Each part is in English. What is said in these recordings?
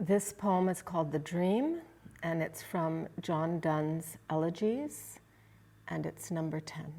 This poem is called The Dream, and it's from John Donne's Elegies, and it's number 10.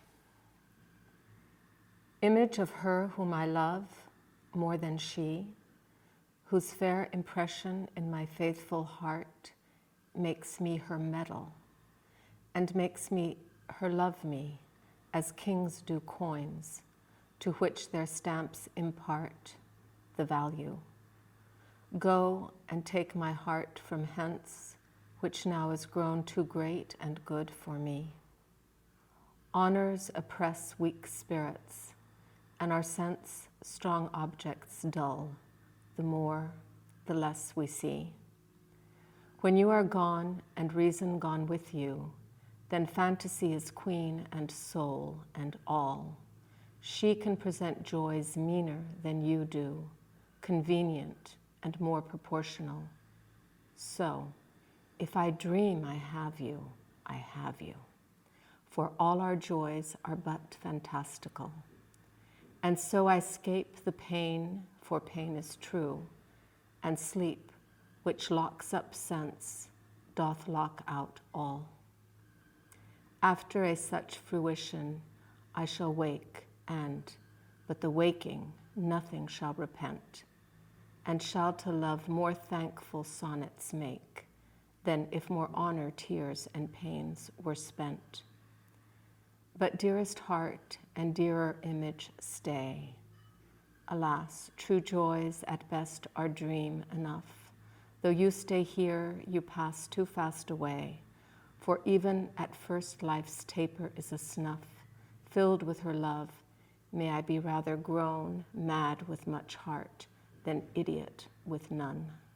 Image of her whom I love more than she, whose fair impression in my faithful heart makes me her medal, and makes me her love me, as kings do coins, to which their stamps impart the value. Go and take my heart from hence, which now is grown too great and good for me. Honors oppress weak spirits, and our sense strong objects dull, the more, the less we see. When you are gone and reason gone with you, then fantasy is queen and soul and all. She can present joys meaner than you do, convenient and more proportional. So, if I dream I have you, I have you. For all our joys are but fantastical. And so I scape the pain, for pain is true, and sleep, which locks up sense, doth lock out all. After a such fruition, I shall wake, and, but the waking, nothing shall repent, and shall to love more thankful sonnets make, than if more honor, tears, and pains were spent. But dearest heart and dearer image stay. Alas, true joys at best are dream enough. Though you stay here, you pass too fast away, for even at first life's taper is a snuff. Filled with her love, may I be rather grown, mad with much heart, than idiot with none.